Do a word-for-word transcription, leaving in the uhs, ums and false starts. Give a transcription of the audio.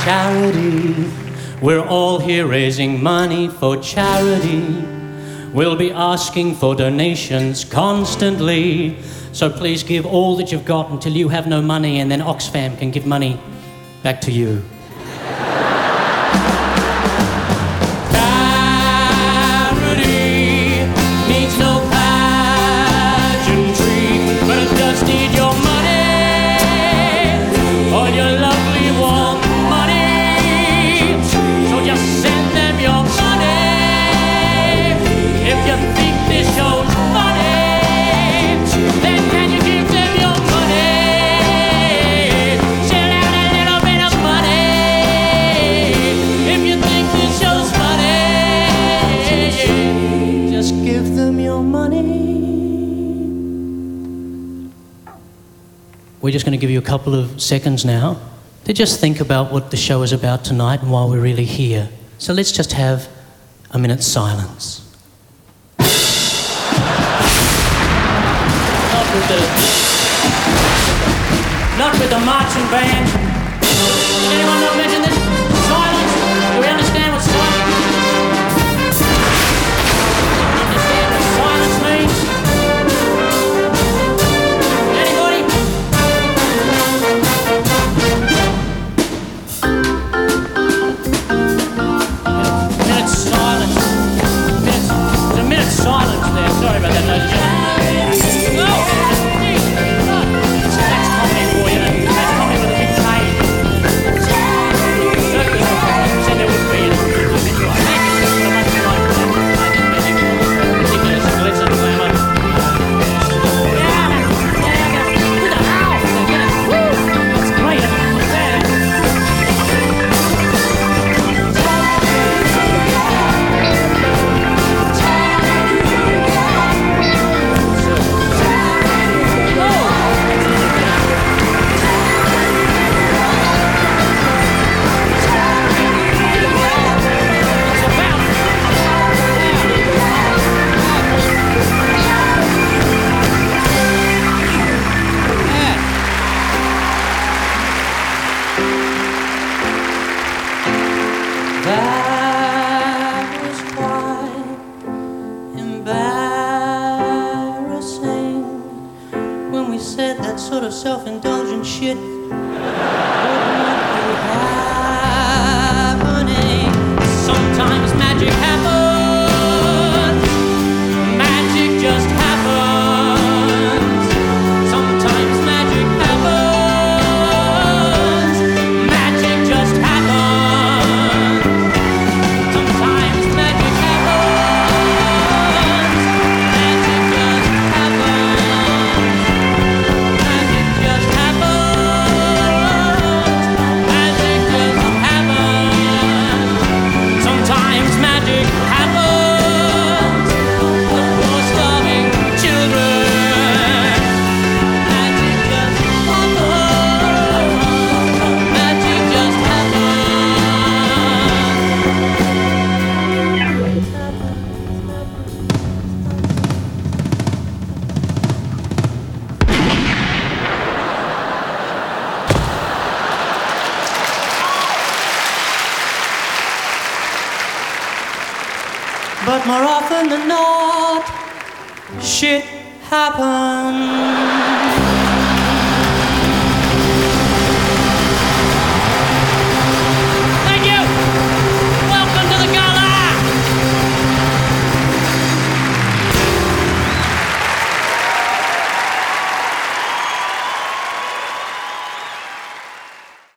charity. We're all here raising money for charity. We'll be asking for donations constantly. So please give all that you've got until you have no money, and then Oxfam can give money back to you. Charity needs no pageantry, but it does need your money, all your lovely warm money. So just send them your money. If you think this show's funny, then can you give them your money? Shell out a little bit of money. If you think this show's funny, just give them your money. We're just going to give you a couple of seconds now to just think about what the show is about tonight and why we're really here. So let's just have a minute's silence. Not with the, not with the marching band. Did anyone not mention this? Silence. Do we understand what silence? Understand what silence means? Anybody? Minute's silence. Minute's, there's a minute's silence there. Sorry about that, ladies and gentlemen. Self-indulgent shit would not be happening. Sometimes magic happens. Magic just happens. Sometimes magic happens. Magic just happens. Sometimes magic happens. Magic just But more often than not, shit happens.